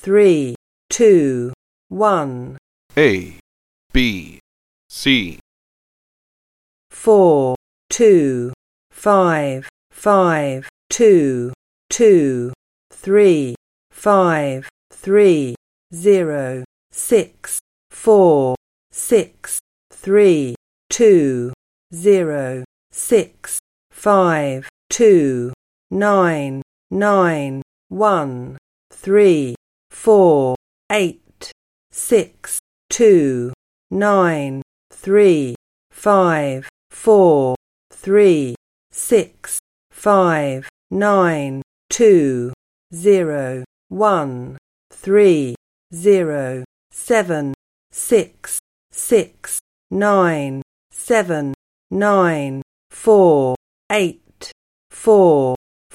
3, 2, 1. A, B, C. 4, 2, 5, 5, 2, 2, 3, 5, 3, 0, 6, 4, 6, 3, 2, 0, 6, 5, 2, 9, 9, 1, 3, 4, 8, 6, 2, 9, 3, 5, 4, 3, 6, 5, 9, 2, 0, 1, 3, 0, 7, 6, 6, 9, 7, 9, 4, 8, 4,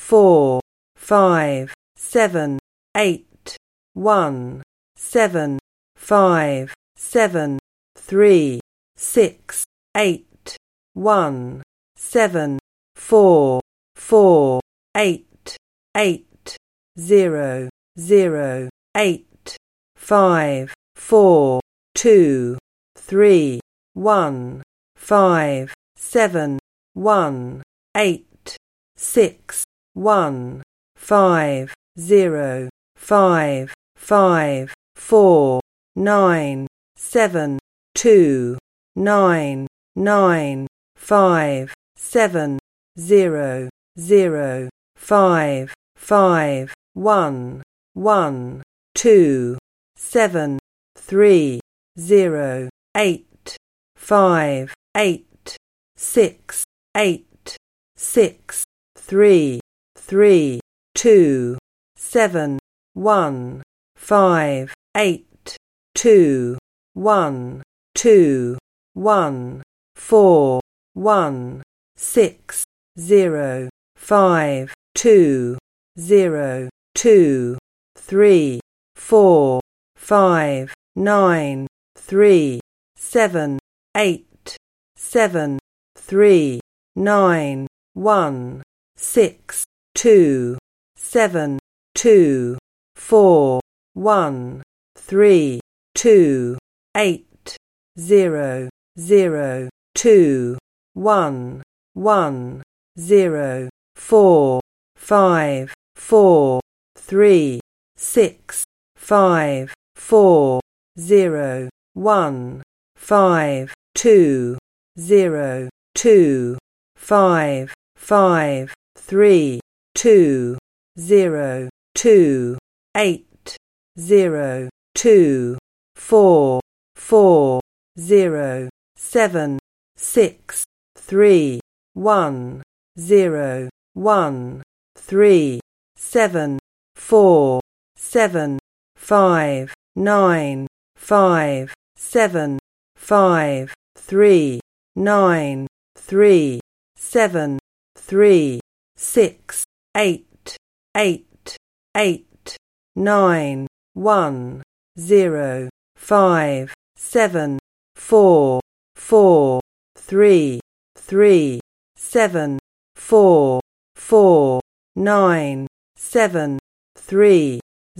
4, 5, 7, 8, 1, 7, 5, 7, 3, 6, 8, 1, 7, 4, 4, 8, 8, 0, 0, 8, 5, 4, 2, 3, 1, 5, 7, 1, 8, 6, 1, 5, 0, 5, 5, 4, 9, 7, 2, 9, 9, 5, 7, 0, 0, 5, 5, 1, 1, 2, 7, 3, 0, 8, 5, 8, 6, 8, 6, 3, 3, 2, 7, 1, 5, 8, 2, 1, 2, 1, 4, 1, 6, 0, 5, 2, 0, 2, 3, 4, 5, 9, 3, 7, 8, 7, 3, 9, 1, 6, 2, 7, 2, 4, 1, 3, 2, 8, 0, 0, 2, 1, 1, 0, 4, 5, 4, 3, 6, 5, 4, 0, 1, 5, 2, 0, 2, 5, 5, 3, 2, 0, 2, 8, 0, 2, 4, 4, 0, 7, 6, 3, 1, 0, 1, 3, 7, 4, 7, 5, 9, 5, 7, 5, 3, 9, 3, 7, 3, 6, 8, 8, 8, 9, 1, 0, 5, 7, 4, 4, 3, 3, 7, 4, 4, 9, 7, 3,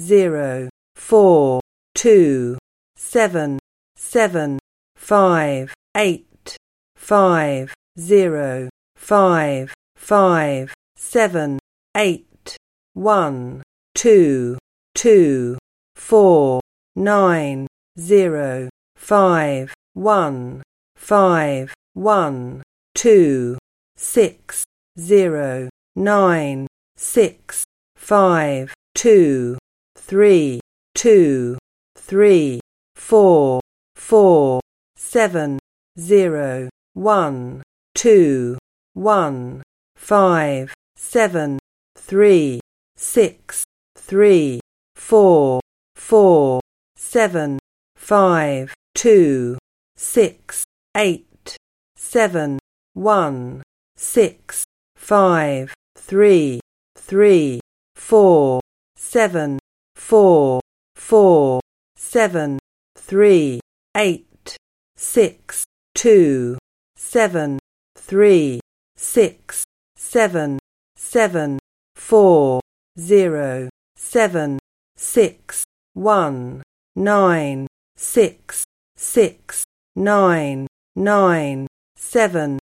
0, 4, 2, 7, 7, 5, 8, 5, 0, 5, 5, 7, 8, 1, 2, 2, 4, 9, 0, 5, 1, 5, 1, 2, 6, 0, 9, 6, 5, 2, 3, 2, 3, 4, 4, 7, 0, 1, 2, 1, 5, 7, 3, 6, 3, 4, 4, 7, 5, 2, 6, 8, 7, 1, 6, 5, 3, 3, 4, 7, 4, 4, 7, 3, 8, 6, 2, 7, 3, 6, 7, 7, 4, 0, 7, 6, 1 9 6 6 9 9 7